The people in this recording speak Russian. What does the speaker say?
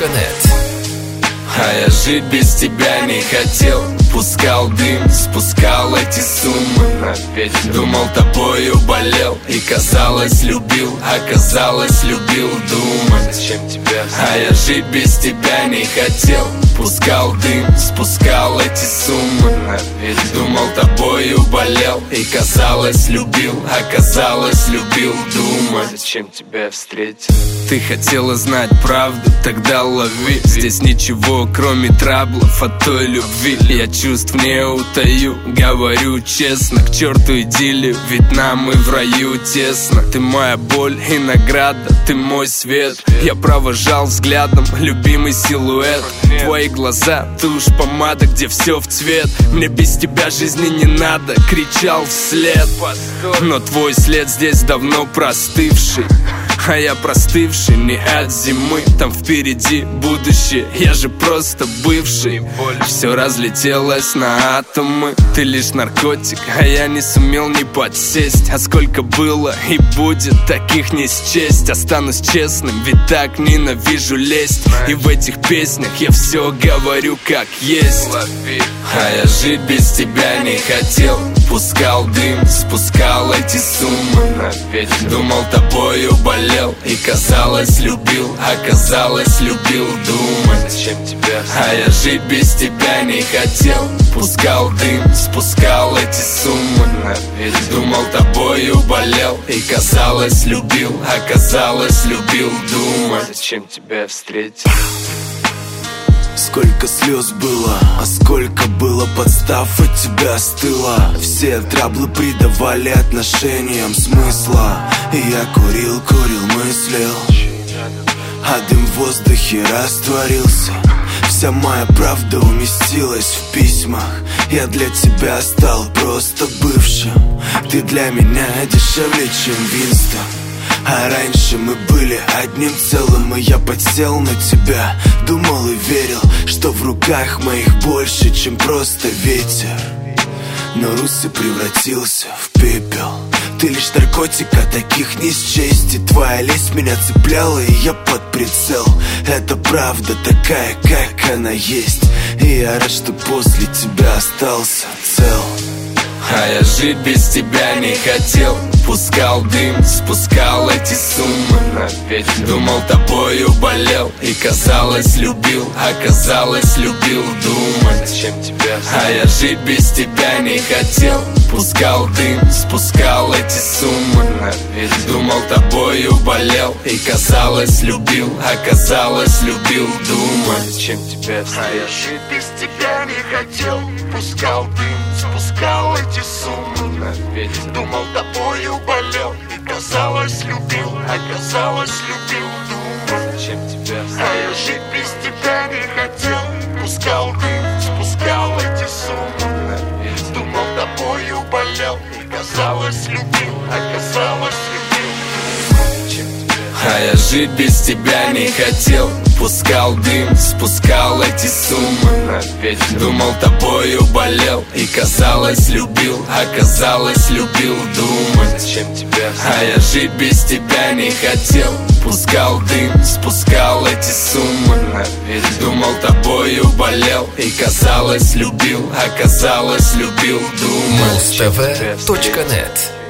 Муз-ТВ.нет. А я жить без тебя не хотел. Пускал дым, спускал эти суммы. Думал, тобою болел. И казалось, любил, оказалось, любил думать. А я жить без тебя не хотел. Пускал дым, спускал эти суммы. Думал, тобою болел. И казалось, любил, оказалось, любил думать. Зачем тебя встретил? Ты хотела знать правду, тогда лови. Здесь ничего, кроме траблов от той любви. Я чувств не утаю, говорю честно. К черту идиллию, ведь нам и в раю тесно. Ты моя боль и награда, ты мой свет. Я провожал взглядом любимый силуэт. Твои глаза, тушь, помада, где все в цвет. Мне без тебя жизни не надо, кричал вслед. Но твой след здесь давно простывший. А я простывший не от зимы. Там впереди будущее, я же просто бывший. Все разлетелось на атомы. Ты лишь наркотик, а я не сумел не подсесть. А сколько было и будет, таких не счесть. Останусь честным, ведь так ненавижу лезть. И в этих песнях я все говорю как есть. А я жить без тебя не хотел. Пускал дым, спускал эти суммы. Думал, тобою болел. И казалось, любил, оказалось, любил думать. Зачем тебя А я жить без тебя не хотел. Пускал дым, спускал эти суммы. Думал, тобою болел. И казалось, любил, оказалось, любил думать. Зачем тебя встретил? Сколько слез было, а сколько было подстав от тебя остыло. Все траблы придавали отношениям смысла. И я курил, мыслил, а дым в воздухе растворился. Вся моя правда уместилась в письмах. Я для тебя стал просто бывшим. Ты для меня дешевле, чем Винстон. А раньше мы были одним целым. И я подсел на тебя, думал и верил, что в руках моих больше, чем просто ветер. Но Руси превратился в пепел. Ты лишь наркотик, а таких не счесть. И твоя лесть меня цепляла, и я под прицел. Это правда такая, как она есть. И я рад, что после тебя остался цел. А я жить без тебя не хотел. Пускал дым, спускал эти суммы. Думал, тобою болел. И казалось, любил, оказалось, любил думать. Зачем тебя А я жить без тебя не хотел. Пускал дым, спускал эти суммы. Думал, тобою болел. И казалось, любил, оказалось, любил думать. Зачем тебя А я жить без тебя не хотел. Пускал дым, спускал эти суммы. Думал, тобою болел. И казалось, любил, оказалось, любил думать. Зачем тебя А я жить без тебя не хотел. Пускал дым, спускал эти суммы. Думал, тобою болел. И казалось, любил, оказалось, любил думать. А я жить без тебя не хотел. Пускал дым, спускал эти суммы. Думал, тобою болел. И казалось, любил, оказалось, любил думать. Зачем тебя А я жить без тебя не хотел. Пускал дым, спускал эти суммы. Думал, тобою болел. И казалось, любил, оказалось, любил думать. Муз-ТВ.нет.